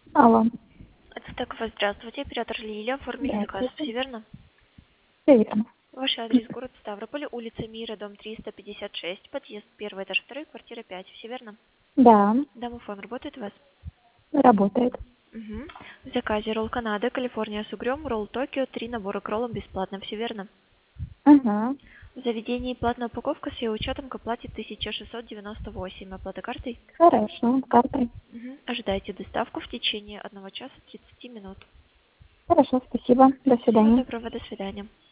Алло. Это так вас здравствуйте, оператор Лилия, оформили заказ, Здравствуйте. все верно? Все верно. Ваш адрес город Ставрополь, улица Мира, дом 356, подъезд 1, этаж 2, квартира 5, все верно? Да, Домофон работает у вас? работает. Угу. В заказе ролл Канада, Калифорния с угрём, ролл Токио, 3 набора к роллам бесплатно, все верно? Ага. В заведении платная упаковка с ее учетом к оплате 1698, оплата картой? Хорошо, картой. Угу. Ожидайте доставку в течение 1 часа 30 минут. Хорошо, спасибо. До Всего свидания. доброго, до свидания.